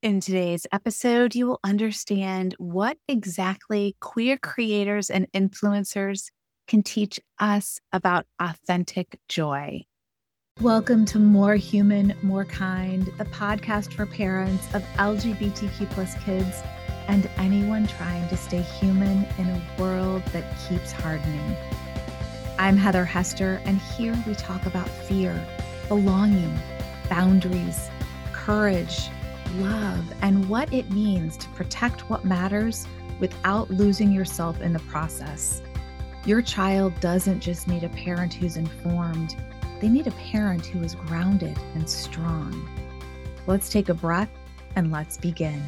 In today's episode, you will understand what exactly queer creators and influencers can teach us about authentic joy. Welcome to More Human, More Kind, the podcast for parents of LGBTQ plus kids and anyone trying to stay human in a world that keeps hardening. I'm Heather Hester, and here we talk about fear, belonging, boundaries, courage, love, and what it means to protect what matters without losing yourself in the process. Your child doesn't just need a parent who's informed, they need a parent who is grounded and strong. Let's take a breath and let's begin.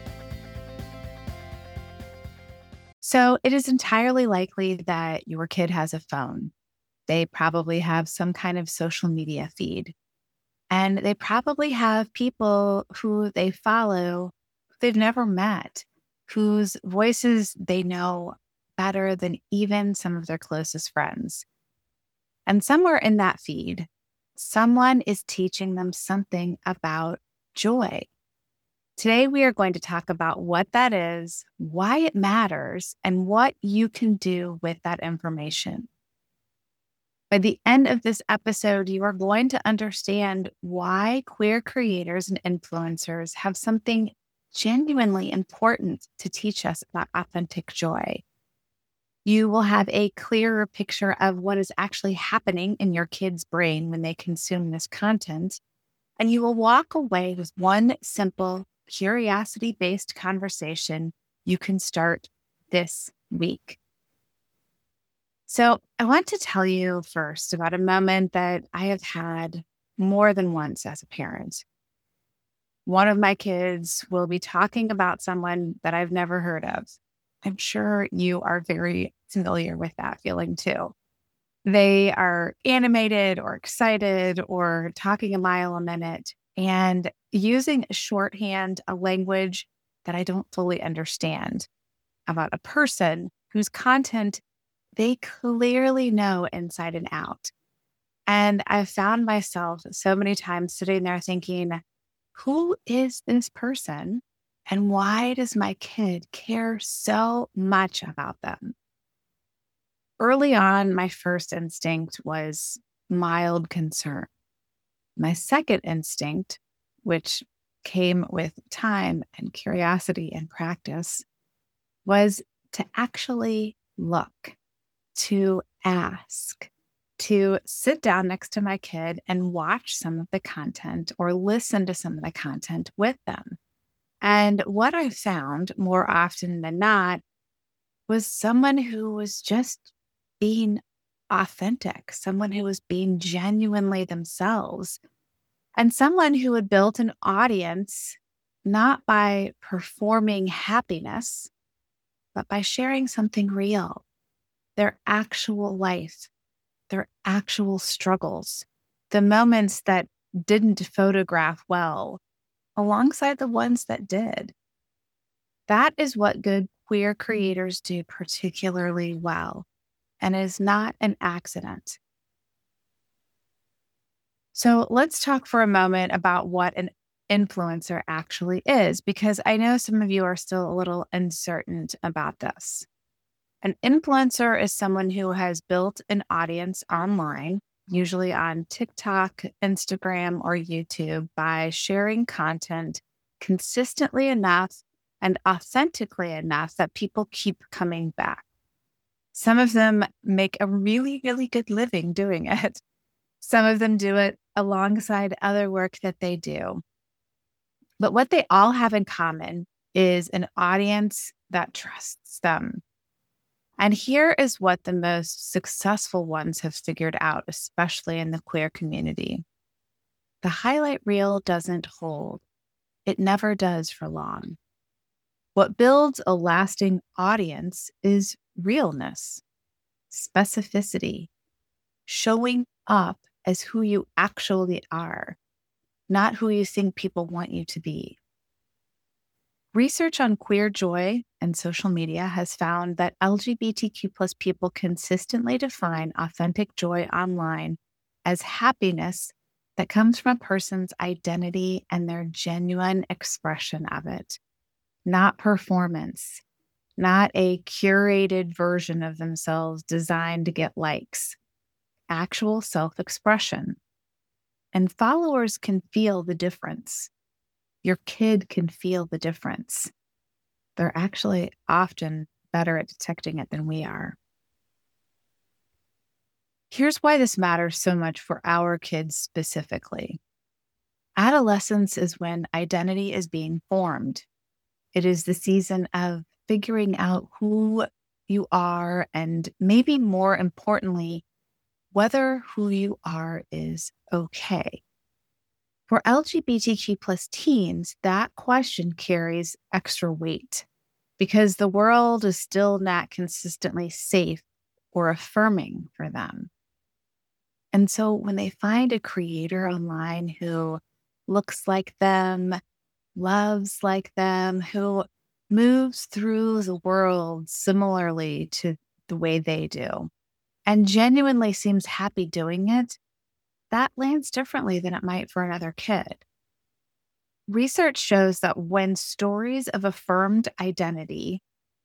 So it is entirely likely that your kid has a phone. They probably have some kind of social media feed. And they probably have people who they follow they've never met, whose voices they know better than even some of their closest friends. And somewhere in that feed, someone is teaching them something about joy. Today, we are going to talk about what that is, why it matters, and what you can do with that information. By the end of this episode, you are going to understand why queer creators and influencers have something genuinely important to teach us about authentic joy. You will have a clearer picture of what is actually happening in your kid's brain when they consume this content, and you will walk away with one simple, curiosity-based conversation you can start this week. So I want to tell you first about a moment that I have had more than once as a parent. One of my kids will be talking about someone that I've never heard of. I'm sure you are very familiar with that feeling too. They are animated or excited or talking a mile a minute and using shorthand, a language that I don't fully understand about a person whose content they clearly know inside and out. And I've found myself so many times sitting there thinking, who is this person? And why does my kid care so much about them? Early on, my first instinct was mild concern. My second instinct, which came with time and curiosity and practice, was to actually look, to ask, to sit down next to my kid and watch some of the content or listen to some of the content with them. And what I found more often than not was someone who was just being authentic, someone who was being genuinely themselves, and someone who had built an audience not by performing happiness, but by sharing something real. Their actual life, their actual struggles, the moments that didn't photograph well, alongside the ones that did. That is what good queer creators do particularly well, and is not an accident. So let's talk for a moment about what an influencer actually is, because I know some of you are still a little uncertain about this. An influencer is someone who has built an audience online, usually on TikTok, Instagram, or YouTube, by sharing content consistently enough and authentically enough that people keep coming back. Some of them make a really, really good living doing it. Some of them do it alongside other work that they do. But what they all have in common is an audience that trusts them. And here is what the most successful ones have figured out, especially in the queer community. The highlight reel doesn't hold. It never does for long. What builds a lasting audience is realness, specificity, showing up as who you actually are, not who you think people want you to be. Research on queer joy and social media has found that LGBTQ plus people consistently define authentic joy online as happiness that comes from a person's identity and their genuine expression of it, not performance, not a curated version of themselves designed to get likes, actual self-expression. And followers can feel the difference. Your kid can feel the difference. They're actually often better at detecting it than we are. Here's why this matters so much for our kids specifically. Adolescence is when identity is being formed. It is the season of figuring out who you are and, maybe more importantly, whether who you are is okay. For LGBTQ plus teens, that question carries extra weight because the world is still not consistently safe or affirming for them. And so when they find a creator online who looks like them, loves like them, who moves through the world similarly to the way they do, and genuinely seems happy doing it, that lands differently than it might for another kid. Research shows that when stories of affirmed identity,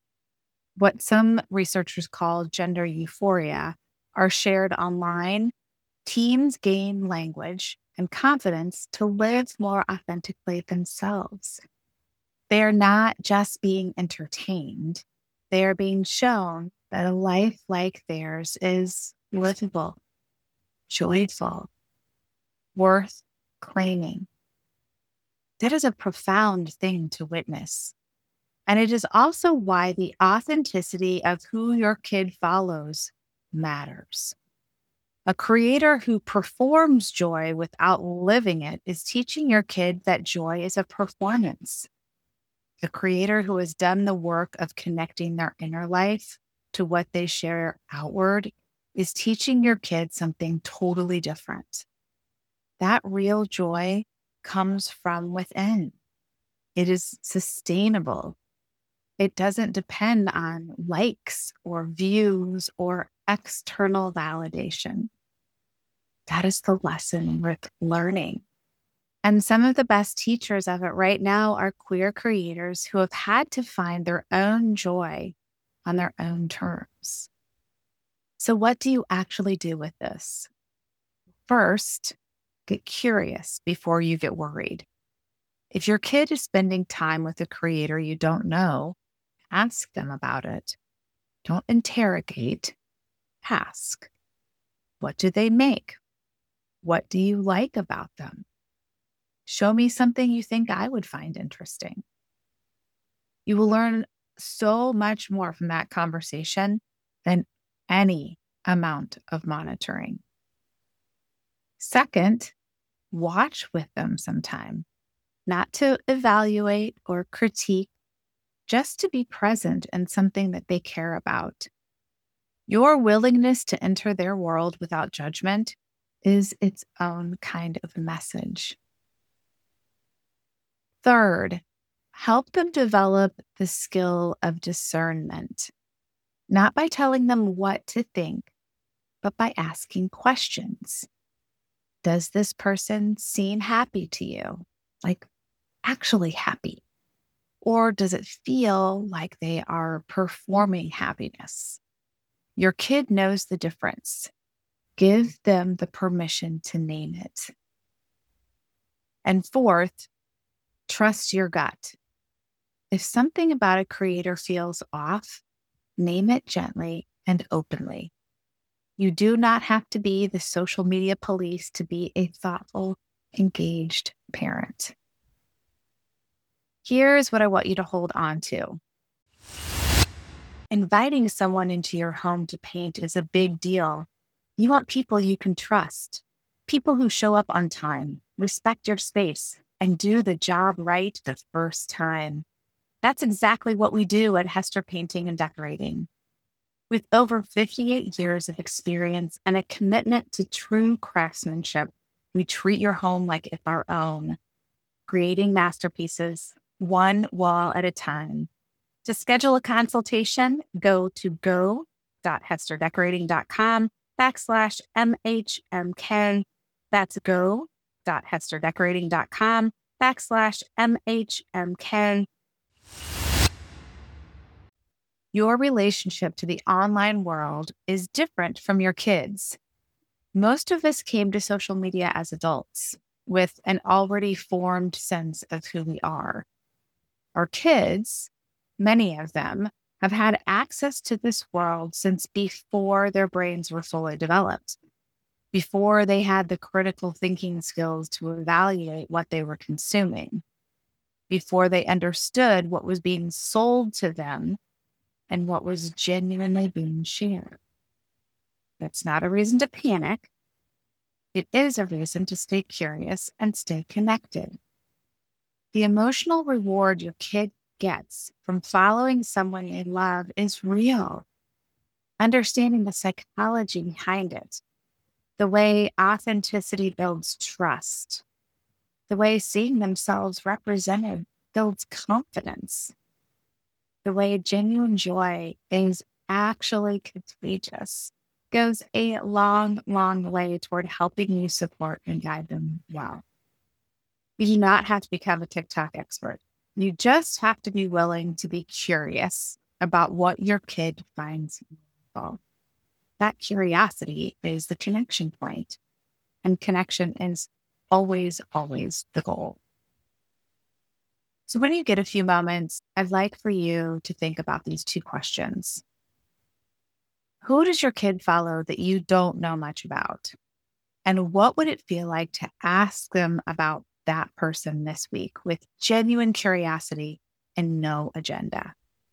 what some researchers call gender euphoria, are shared online, teens gain language and confidence to live more authentically themselves. They are not just being entertained, they are being shown that a life like theirs is livable, joyful, worth claiming. That is a profound thing to witness. And it is also why the authenticity of who your kid follows matters. A creator who performs joy without living it is teaching your kid that joy is a performance. The creator who has done the work of connecting their inner life to what they share outward is teaching your kid something totally different. That real joy comes from within. It is sustainable. It doesn't depend on likes or views or external validation. That is the lesson worth learning. And some of the best teachers of it right now are queer creators who have had to find their own joy on their own terms. So what do you actually do with this? First, get curious before you get worried. If your kid is spending time with a creator you don't know, ask them about it. Don't interrogate. Ask. What do they make? What do you like about them? Show me something you think I would find interesting. You will learn so much more from that conversation than any amount of monitoring. Second, watch with them sometime, not to evaluate or critique, just to be present in something that they care about. Your willingness to enter their world without judgment is its own kind of message. Third, help them develop the skill of discernment, not by telling them what to think, but by asking questions. Does this person seem happy to you? Like actually happy? Or does it feel like they are performing happiness? Your kid knows the difference. Give them the permission to name it. And fourth, trust your gut. If something about a creator feels off, name it gently and openly. You do not have to be the social media police to be a thoughtful, engaged parent. Here's what I want you to hold on to. Inviting someone into your home to paint is a big deal. You want people you can trust, people who show up on time, respect your space, and do the job right the first time. That's exactly what we do at Hester Painting and Decorating. With over 58 years of experience and a commitment to true craftsmanship, we treat your home like it's our own, creating masterpieces one wall at a time. To schedule a consultation, go to go.hesterdecorating.com/MHMK. That's go shop.hesterdecorating.com/MHMK. Your relationship to the online world is different from your kids'. Most of us came to social media as adults with an already formed sense of who we are. Our kids, many of them, have had access to this world since before their brains were fully developed, before they had the critical thinking skills to evaluate what they were consuming, before they understood what was being sold to them and what was genuinely being shared. That's not a reason to panic. It is a reason to stay curious and stay connected. The emotional reward your kid gets from following someone they love is real. Understanding the psychology behind it, the way authenticity builds trust, the way seeing themselves represented builds confidence, the way genuine joy is actually contagious goes a long, long way toward helping you support and guide them well. You do not have to become a TikTok expert. You just have to be willing to be curious about what your kid finds meaningful. That curiosity is the connection point, and connection is always, always the goal. So when you get a few moments, I'd like for you to think about these two questions. Who does your kid follow that you don't know much about? And what would it feel like to ask them about that person this week with genuine curiosity and no agenda?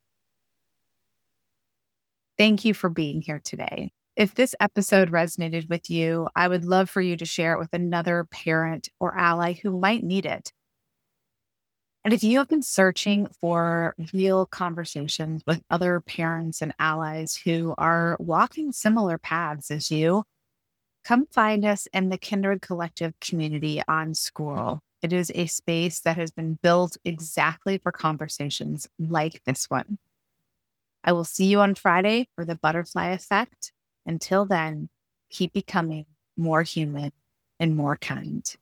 Thank you for being here today. If this episode resonated with you, I would love for you to share it with another parent or ally who might need it. And if you have been searching for real conversations with other parents and allies who are walking similar paths as you, come find us in the Kindred Collective community on School. It is a space that has been built exactly for conversations like this one. I will see you on Friday for the butterfly effect. Until then, keep becoming more human and more kind.